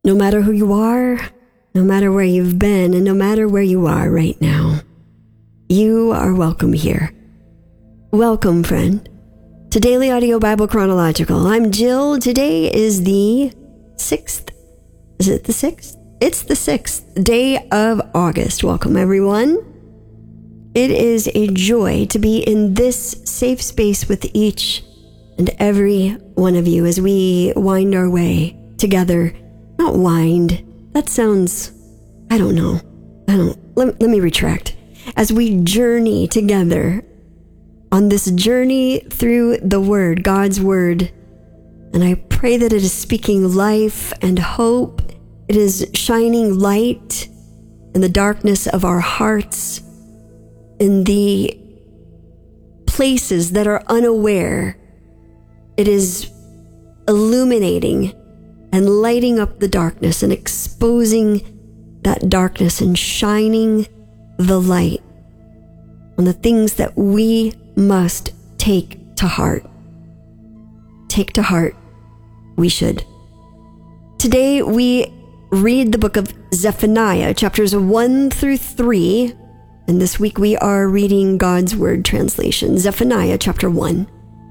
No matter who you are, no matter where you've been, and no matter where you are right now, you are welcome here. Welcome, friend, to Daily Audio Bible Chronological. I'm Jill. Today is the 6th. Is it the 6th? It's the 6th day of August. Welcome, everyone. It is a joy to be in this safe space with each and every one of you as we wind our way together. Not wind. That sounds, I don't know. Let me retract. As we journey together on this journey through the Word, God's Word. And I pray that it is speaking life and hope. It is shining light in the darkness of our hearts, in the places that are unaware. It is illuminating and lighting up the darkness and exposing that darkness and shining the light on the things that we must take to heart. Take to heart, we should. Today we read the book of Zephaniah, chapters 1 through 3, and this week we are reading God's Word translation, Zephaniah chapter 1.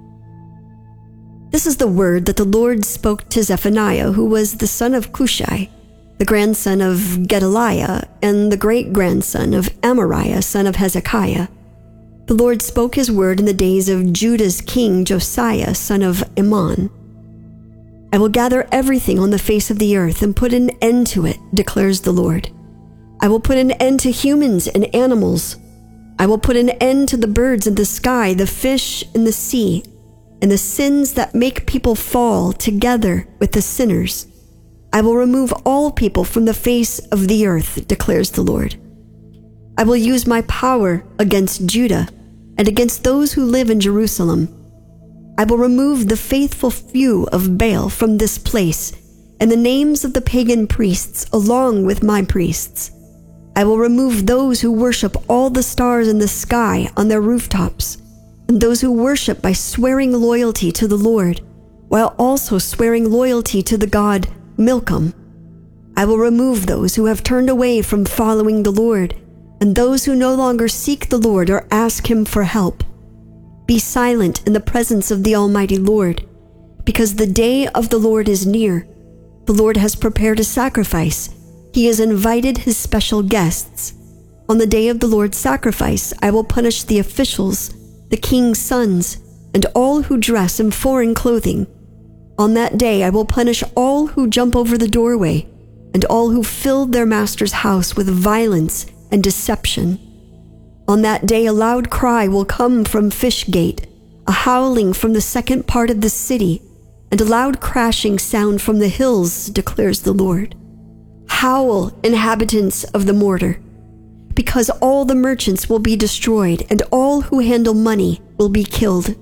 This is the word that the Lord spoke to Zephaniah, who was the son of Cushai, the grandson of Gedaliah, and the great-grandson of Amariah, son of Hezekiah. The Lord spoke his word in the days of Judah's king Josiah, son of Ammon. I will gather everything on the face of the earth and put an end to it, declares the Lord. I will put an end to humans and animals. I will put an end to the birds in the sky, the fish in the sea, and the sins that make people fall together with the sinners. I will remove all people from the face of the earth, declares the Lord. I will use my power against Judah and against those who live in Jerusalem. I will remove the faithful few of Baal from this place, and the names of the pagan priests along with my priests. I will remove those who worship all the stars in the sky on their rooftops, and those who worship by swearing loyalty to the Lord, while also swearing loyalty to the god Milcom. I will remove those who have turned away from following the Lord, and those who no longer seek the Lord or ask him for help. Be silent in the presence of the Almighty Lord, because the day of the Lord is near. The Lord has prepared a sacrifice. He has invited his special guests. On the day of the Lord's sacrifice, I will punish the officials, the king's sons, and all who dress in foreign clothing. On that day I will punish all who jump over the doorway, and all who fill their master's house with violence and deception. On that day a loud cry will come from Fish Gate, a howling from the second part of the city, and a loud crashing sound from the hills, declares the Lord. Howl, inhabitants of the mortar, because all the merchants will be destroyed, and all who handle money will be killed.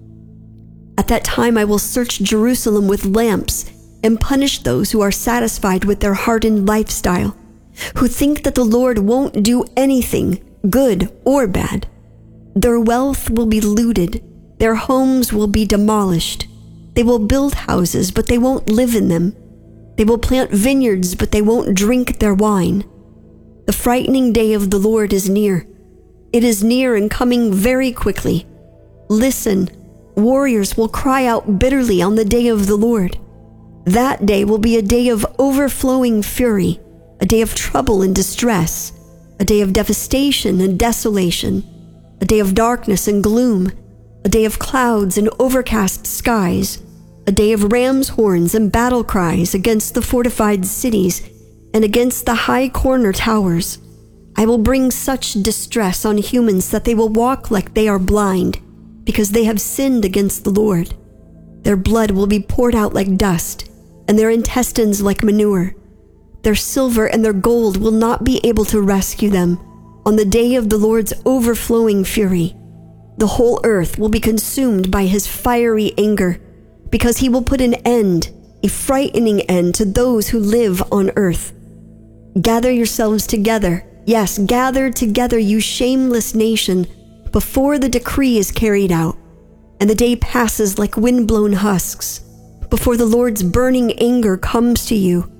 At that time I will search Jerusalem with lamps and punish those who are satisfied with their hardened lifestyle, who think that the Lord won't do anything, good or bad. Their wealth will be looted, their homes will be demolished. They will build houses, but they won't live in them. They will plant vineyards, but they won't drink their wine. The frightening day of the Lord is near. It is near and coming very quickly. Listen, warriors will cry out bitterly on the day of the Lord. That day will be a day of overflowing fury, a day of trouble and distress, a day of devastation and desolation, a day of darkness and gloom, a day of clouds and overcast skies, a day of ram's horns and battle cries against the fortified cities and against the high corner towers. I will bring such distress on humans that they will walk like they are blind, because they have sinned against the Lord. Their blood will be poured out like dust, and their intestines like manure. Their silver and their gold will not be able to rescue them on the day of the Lord's overflowing fury. The whole earth will be consumed by his fiery anger, because he will put an end, a frightening end, to those who live on earth. Gather yourselves together. Yes, gather together, you shameless nation, before the decree is carried out, and the day passes like wind-blown husks, before the Lord's burning anger comes to you,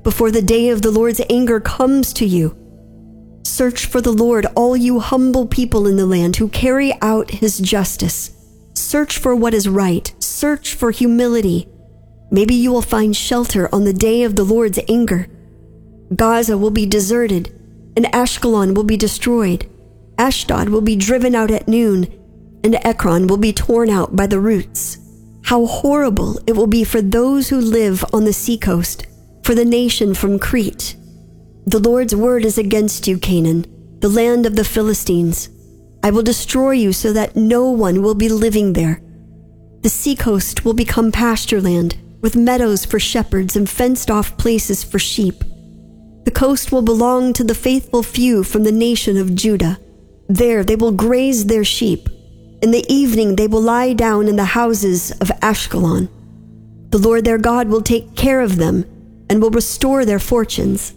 before the day of the Lord's anger comes to you. Search for the Lord, all you humble people in the land who carry out his justice. Search for what is right. Search for humility. Maybe you will find shelter on the day of the Lord's anger. Gaza will be deserted, and Ashkelon will be destroyed. Ashdod will be driven out at noon, and Ekron will be torn out by the roots. How horrible it will be for those who live on the seacoast, for the nation from Crete. The Lord's word is against you, Canaan, the land of the Philistines. I will destroy you so that no one will be living there. The seacoast will become pasture land, with meadows for shepherds and fenced-off places for sheep. The coast will belong to the faithful few from the nation of Judah. There they will graze their sheep. In the evening they will lie down in the houses of Ashkelon. The Lord their God will take care of them and will restore their fortunes.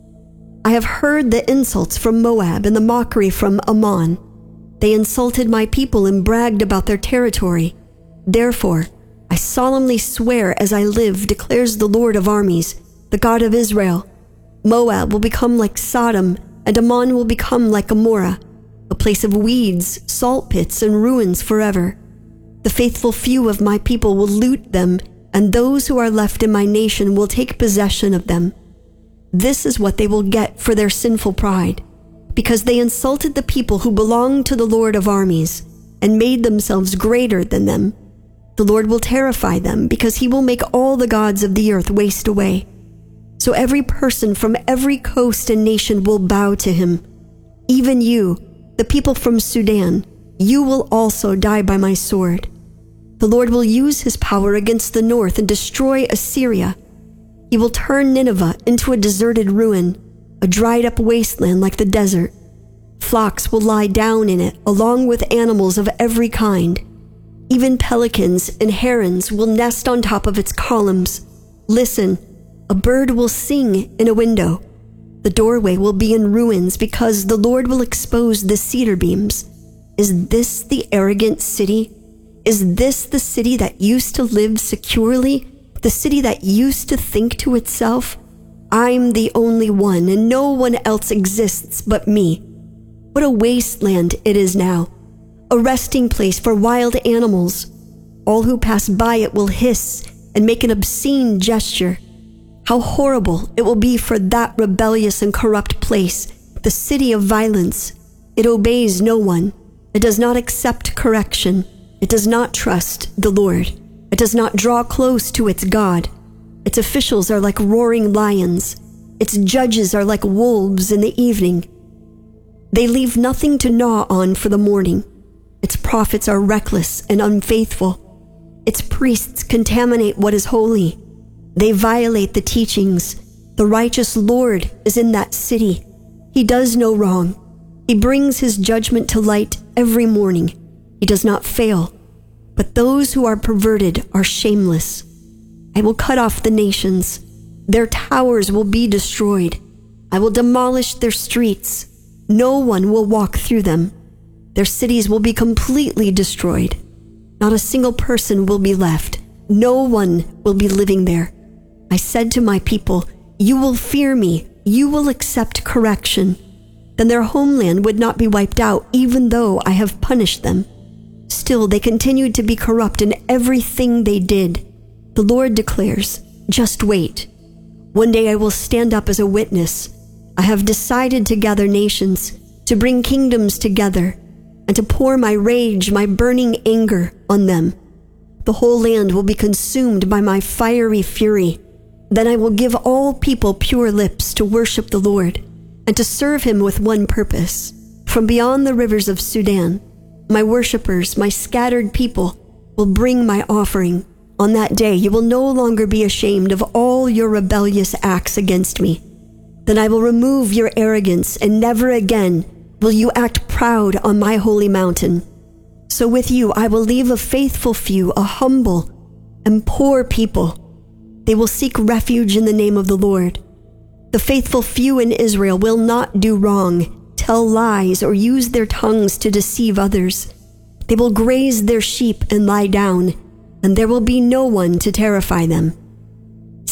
I have heard the insults from Moab and the mockery from Ammon. They insulted my people and bragged about their territory. Therefore, I solemnly swear as I live, declares the Lord of armies, the God of Israel, Moab will become like Sodom, and Ammon will become like Gomorrah, a place of weeds, salt pits, and ruins forever. The faithful few of my people will loot them, and those who are left in my nation will take possession of them. This is what they will get for their sinful pride, because they insulted the people who belong to the Lord of armies, and made themselves greater than them. The Lord will terrify them, because he will make all the gods of the earth waste away. So every person from every coast and nation will bow to him. Even you, the people from Sudan, you will also die by my sword. The Lord will use his power against the north and destroy Assyria. He will turn Nineveh into a deserted ruin, a dried-up wasteland like the desert. Flocks will lie down in it, along with animals of every kind. Even pelicans and herons will nest on top of its columns. Listen, a bird will sing in a window. The doorway will be in ruins because the Lord will expose the cedar beams. Is this the arrogant city? Is this the city that used to live securely? The city that used to think to itself, I'm the only one and no one else exists but me. What a wasteland it is now, a resting place for wild animals. All who pass by it will hiss and make an obscene gesture. How horrible it will be for that rebellious and corrupt place, the city of violence. It obeys no one. It does not accept correction. It does not trust the Lord. It does not draw close to its God. Its officials are like roaring lions. Its judges are like wolves in the evening. They leave nothing to gnaw on for the morning. Its prophets are reckless and unfaithful. Its priests contaminate what is holy. They violate the teachings. The righteous Lord is in that city. He does no wrong. He brings his judgment to light every morning. He does not fail. But those who are perverted are shameless. I will cut off the nations. Their towers will be destroyed. I will demolish their streets. No one will walk through them. Their cities will be completely destroyed. Not a single person will be left. No one will be living there. I said to my people, you will fear me. You will accept correction. Then their homeland would not be wiped out, even though I have punished them. Still, they continued to be corrupt in everything they did. The Lord declares, just wait. One day I will stand up as a witness. I have decided to gather nations, to bring kingdoms together, and to pour my rage, my burning anger on them. The whole land will be consumed by my fiery fury. Then I will give all people pure lips to worship the Lord, and to serve him with one purpose. From beyond the rivers of Sudan, my worshipers, my scattered people, will bring my offering. On that day, you will no longer be ashamed of all your rebellious acts against me. Then I will remove your arrogance, and never again will you act proud on my holy mountain. So with you, I will leave a faithful few, a humble and poor people. They will seek refuge in the name of the Lord. The faithful few in Israel will not do wrong, tell lies, or use their tongues to deceive others. They will graze their sheep and lie down, and there will be no one to terrify them.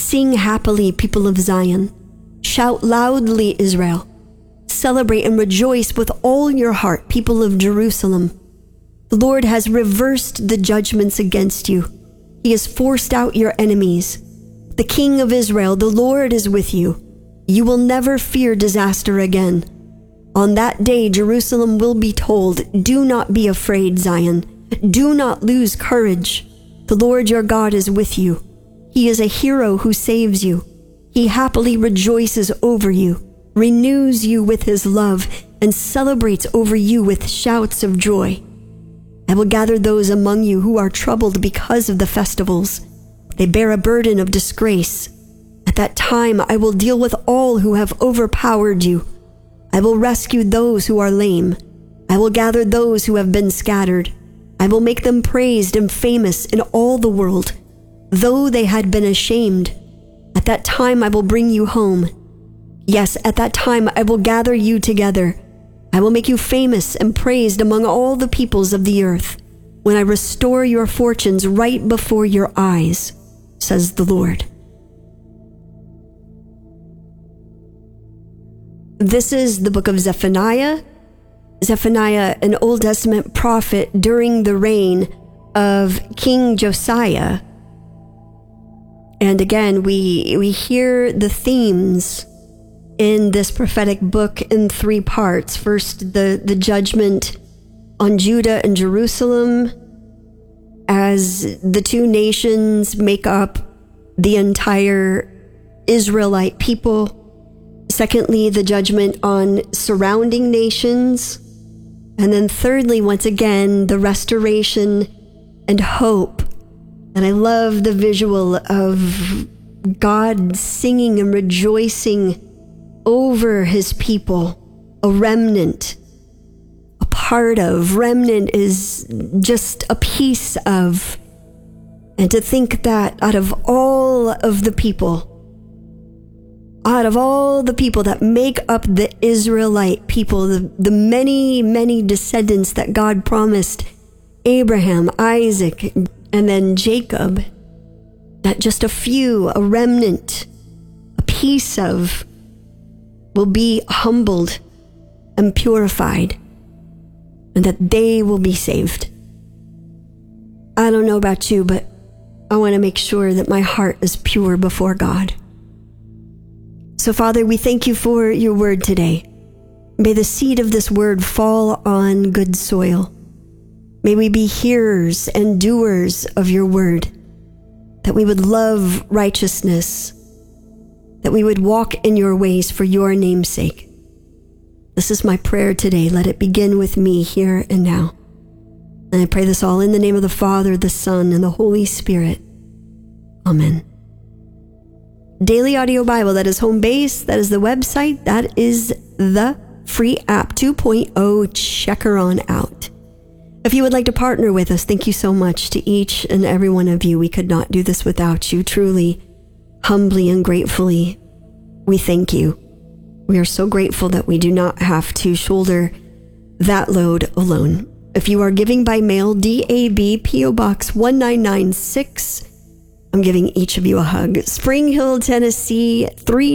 Sing happily, people of Zion. Shout loudly, Israel. Celebrate and rejoice with all your heart, people of Jerusalem. The Lord has reversed the judgments against you. He has forced out your enemies. The King of Israel, the Lord, is with you. You will never fear disaster again. On that day, Jerusalem will be told, do not be afraid, Zion. Do not lose courage. The Lord your God is with you. He is a hero who saves you. He happily rejoices over you, renews you with his love, and celebrates over you with shouts of joy. I will gather those among you who are troubled because of the festivals. They bear a burden of disgrace. At that time, I will deal with all who have overpowered you. I will rescue those who are lame. I will gather those who have been scattered. I will make them praised and famous in all the world, though they had been ashamed. At that time, I will bring you home. Yes, at that time, I will gather you together. I will make you famous and praised among all the peoples of the earth, when I restore your fortunes right before your eyes, says the Lord. This is the book of Zephaniah. Zephaniah, an Old Testament prophet during the reign of King Josiah. And again, we hear the themes in this prophetic book in three parts. First, the judgment on Judah and Jerusalem as the two nations make up the entire Israelite people. Secondly, the judgment on surrounding nations. And then thirdly, once again, the restoration and hope. And I love the visual of God singing and rejoicing over his people, a remnant, a part of. Remnant is just a piece of. And to think that out of all of the people, that make up the Israelite people, the many, many descendants that God promised Abraham, Isaac, and then Jacob, that just a few, a remnant, a piece of, will be humbled and purified, and that they will be saved. I don't know about you, but I want to make sure that my heart is pure before God. So, Father, we thank you for your word today. May the seed of this word fall on good soil. May we be hearers and doers of your word, that we would love righteousness, that we would walk in your ways for your name's sake. This is my prayer today. Let it begin with me here and now. And I pray this all in the name of the Father, the Son, and the Holy Spirit. Amen. Daily Audio Bible, that is home base, that is the website, that is the free app 2.0. Check her on out. If you would like to partner with us, thank you so much to each and every one of you. We could not do this without you. Truly, humbly and gratefully, we thank you. We are so grateful that we do not have to shoulder that load alone. If you are giving by mail, DAB, P.O. Box 1996, I'm giving each of you a hug. Spring Hill, Tennessee,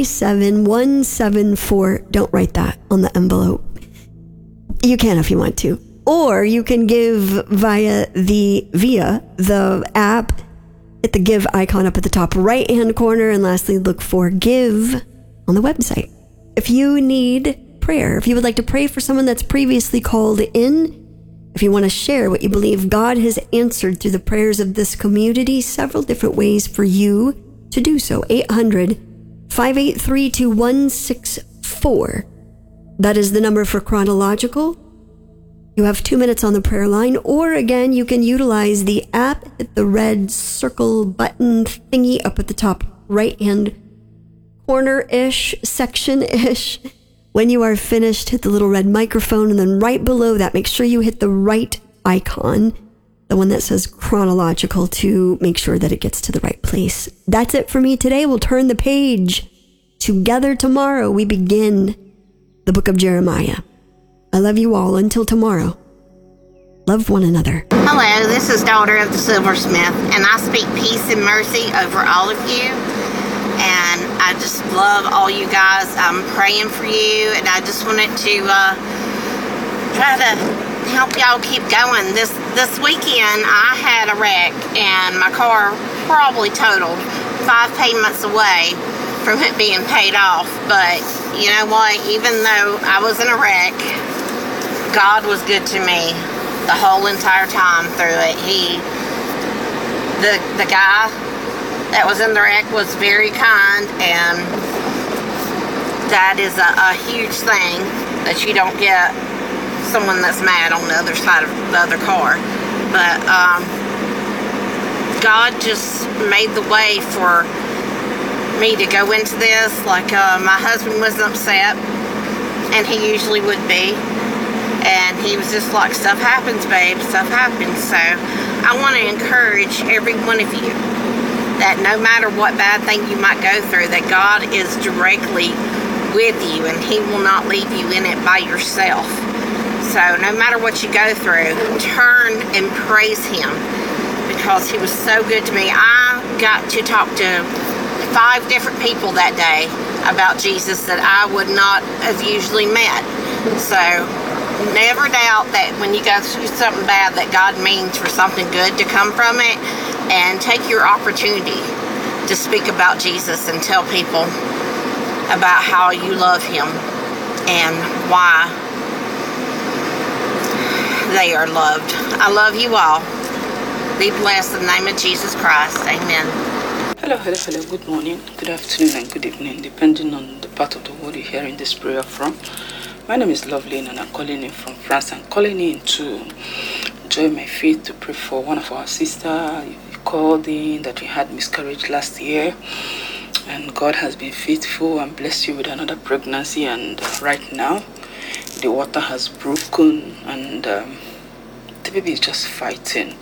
37174. Don't write that on the envelope. You can if you want to. Or you can give via the app. Hit the give icon up at the top right-hand corner. And lastly, look for give on the website. If you need prayer, if you would like to pray for someone that's previously called in, if you want to share what you believe God has answered through the prayers of this community, several different ways for you to do so. 800-583-2164. That is the number for Chronological. You have 2 minutes on the prayer line, or again, you can utilize the app at the red circle button thingy up at the top right-hand corner-ish, section-ish. When you are finished, hit the little red microphone, and then right below that, make sure you hit the right icon, the one that says Chronological, to make sure that it gets to the right place. That's it for me today. We'll turn the page. Together tomorrow, we begin the book of Jeremiah. I love you all. Until tomorrow, love one another. Hello, this is Daughter of the Silversmith, and I speak peace and mercy over all of you. And I just love all you guys. I'm praying for you, and I just wanted to try to help y'all keep going. This weekend, I had a wreck, and my car probably totaled 5 payments away from it being paid off. But you know what? Even though I was in a wreck, God was good to me the whole entire time through it. The guy that was in the wreck was very kind, and that is a huge thing, that you don't get someone that's mad on the other side of the other car. But God just made the way for me to go into this. Like my husband wasn't upset, and he usually would be, and he was just like, stuff happens, babe, stuff happens. So I want to encourage every one of you that no matter what bad thing you might go through, that God is directly with you, and he will not leave you in it by yourself. So no matter what you go through, turn and praise him, because he was so good to me. I got to talk to 5 different people that day about Jesus that I would not have usually met. So never doubt that when you go through something bad, that God means for something good to come from it. And take your opportunity to speak about Jesus and tell people about how you love him and why they are loved. I love you all. Be blessed in the name of Jesus Christ. Amen. Hello. Good morning, good afternoon, and good evening, depending on the part of the world you're hearing this prayer from. My name is Loveline, and I'm calling in from France. I'm calling in to join my faith to pray for one of our sisters. Called in that we had miscarriage last year, and God has been faithful and blessed you with another pregnancy, and right now the water has broken, and the baby is just fighting,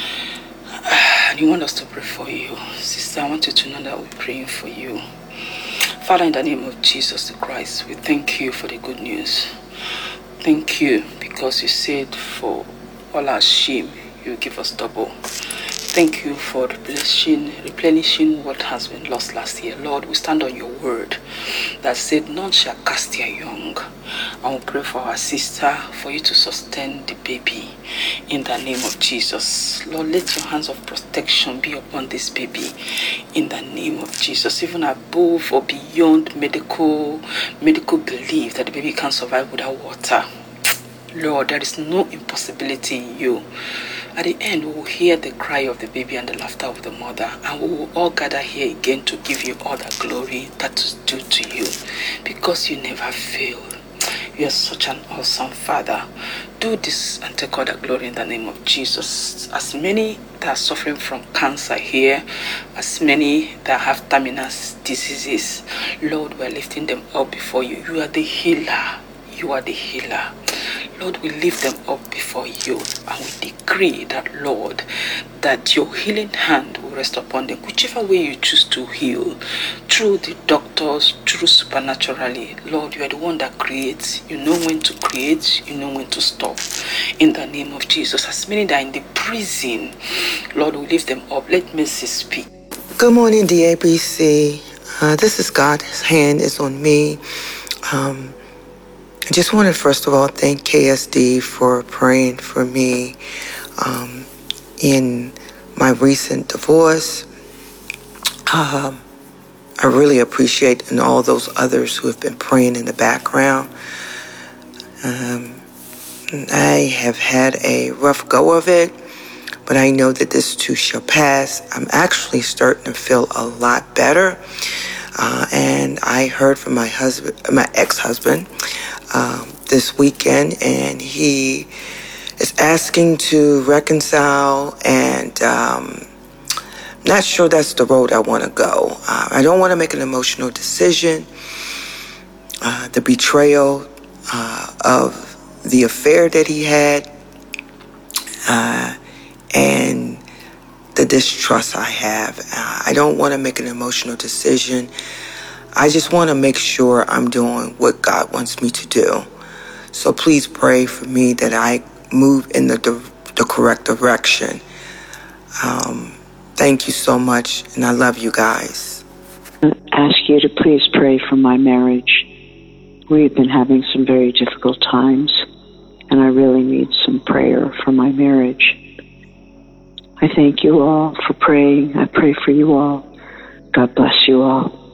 and you want us to pray for you. Sister, I want you to know that we're praying for you. Father, in the name of Jesus Christ, we thank you for the good news. Thank you because you said for all our shame you give us double. Thank you for replenishing what has been lost last year. Lord, we stand on your word that said, none shall cast their young. I will pray for our sister, for you to sustain the baby in the name of Jesus. Lord, let your hands of protection be upon this baby in the name of Jesus, even above or beyond medical belief that the baby can survive without water. Lord, there is no impossibility in you. At the end, we will hear the cry of the baby and the laughter of the mother, and we will all gather here again to give you all the glory that is due to you, because you never fail. You are such an awesome Father. Do this and take all the glory in the name of Jesus. As many that are suffering from cancer here, as many that have terminal diseases, Lord, we are lifting them up before you. You are the healer. You are the healer. Lord, we lift them up before you, and we decree that, Lord, that your healing hand will rest upon them, whichever way you choose to heal, through the doctors, through supernaturally. Lord, you are the one that creates. You know when to create, you know when to stop. In the name of Jesus, as many that are in the prison, Lord, we lift them up. Let mercy speak. Good morning, DABC. This is God. His hand is on me. I just wanted, first of all, thank KSD for praying for me in my recent divorce. I really appreciate, and all those others who have been praying in the background. I have had a rough go of it, but I know that this too shall pass. I'm actually starting to feel a lot better. And I heard from my ex-husband, this weekend, and he is asking to reconcile, and not sure that's the road I want to go. I don't want to make an emotional decision. The betrayal of the affair that he had, and the distrust I have. I don't want to make an emotional decision. I just want to make sure I'm doing what God wants me to do. So please pray for me that I move in the correct direction. Thank you so much, and I love you guys. ask you to please pray for my marriage. We've been having some very difficult times, and I really need some prayer for my marriage. I thank you all for praying. I pray for you all. God bless you all.